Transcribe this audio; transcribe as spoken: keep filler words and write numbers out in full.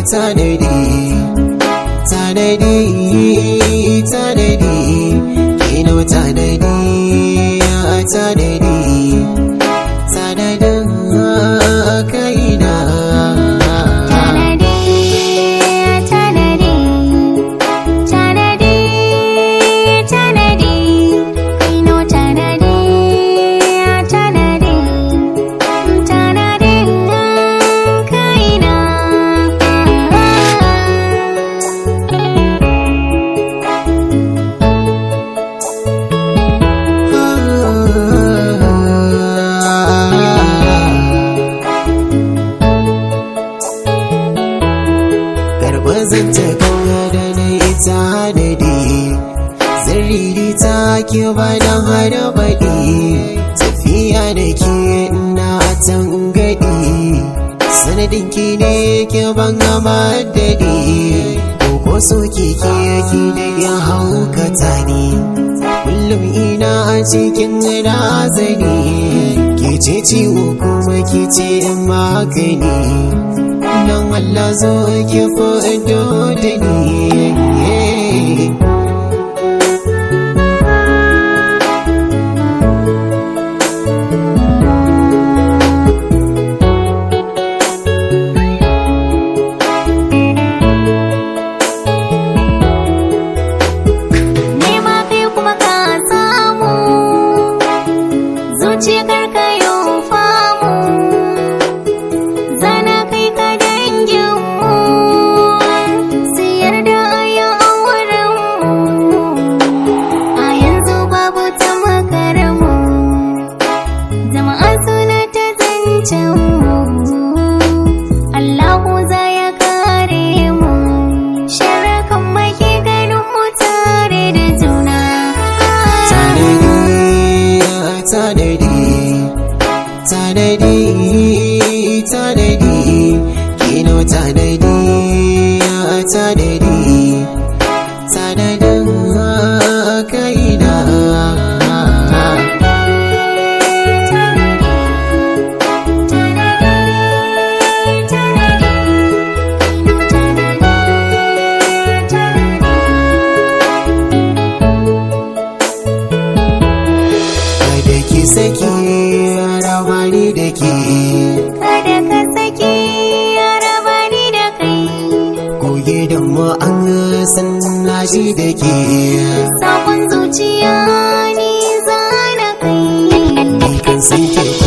tanadi tanadi tanadi kino tanadi tanadi tanadin kaina zan ta kawo da na ita hadadi zariri ta ke ba da hada baɗi tafiya da ke ina tangadi sanadin ki ne ke ban gama daɗi ko so ke ke ki da ya haukata ni kullum ina a cikin razani ke ce ciwo kuma ke ce magani nan Allah zo ke fado da ni Allahu za ya kare mu sharakan maki ganin mu tare da juna tanadi tanadi tanadi kino tanadi tanadi tanadin kaina saki rabani da ke kada ka saki rabani da kai goge da mu an san nashi da ke sakon zuciya ni zana kai kan sai ke